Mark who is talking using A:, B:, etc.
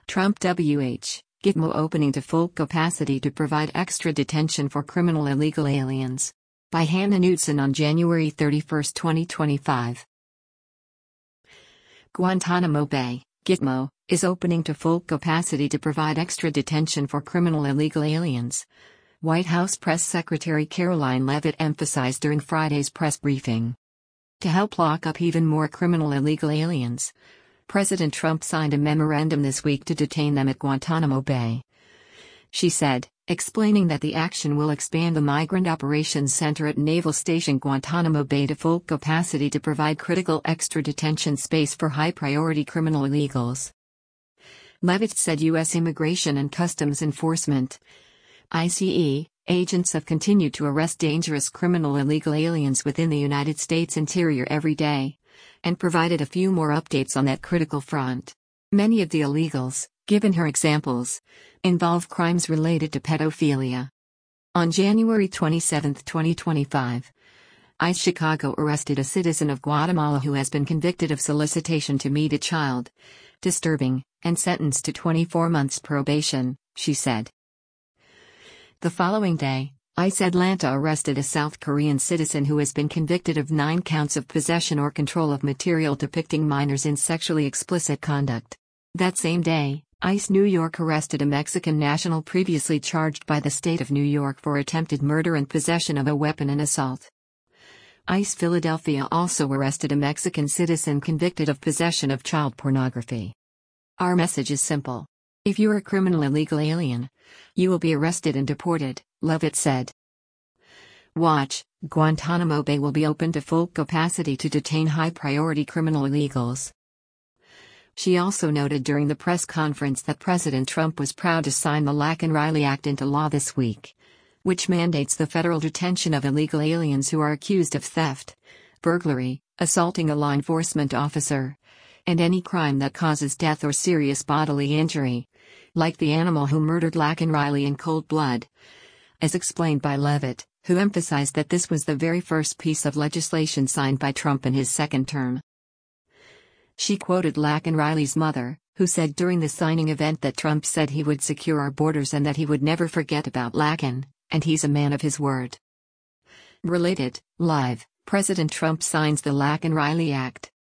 A: Trump Gitmo opening to full capacity to provide extra detention for criminal illegal aliens. By Hannah Knudsen on January 31, 2025. Guantanamo Bay, Gitmo, is opening to full capacity to provide extra detention for criminal illegal aliens. White House Press Secretary Karoline Leavitt emphasized during Friday's press briefing. To help lock up even more criminal illegal aliens, President Trump signed a memorandum this week to detain them at Guantanamo Bay. She said, explaining that the action will expand the Migrant Operations Center at Naval Station Guantanamo Bay to full capacity to provide critical extra detention space for high-priority criminal illegals. Leavitt said U.S. Immigration and Customs Enforcement (ICE) agents have continued to arrest dangerous criminal illegal aliens within the United States interior every day, and provided a few more updates on that critical front. Many of the illegals, given her examples, involve crimes related to pedophilia. On January 27, 2025, ICE Chicago arrested a citizen of Guatemala who has been convicted of solicitation to meet a child, disturbing, and sentenced to 24 months probation, she said. The following day, ICE Atlanta arrested a South Korean citizen who has been convicted of 9 counts of possession or control of material depicting minors in sexually explicit conduct. That same day, ICE New York arrested a Mexican national previously charged by the state of New York for attempted murder and possession of a weapon and assault. ICE Philadelphia also arrested a Mexican citizen convicted of possession of child pornography. Our message is simple. If you're a criminal illegal alien, you will be arrested and deported, Leavitt said. Watch, Guantanamo Bay will be open to full capacity to detain high-priority criminal illegals. She also noted during the press conference that President Trump was proud to sign the Laken-Riley Act into law this week, which mandates the federal detention of illegal aliens who are accused of theft, burglary, assaulting a law enforcement officer, and any crime that causes death or serious bodily injury, like the animal who murdered Laken-Riley in cold blood. As explained by Leavitt, who emphasized that this was the very first piece of legislation signed by Trump in his second term. She quoted Laken-Riley's mother, who said during the signing event that Trump said he would secure our borders and that he would never forget about Laken, and he's a man of his word. Related, live, President Trump signs the Laken-Riley Act.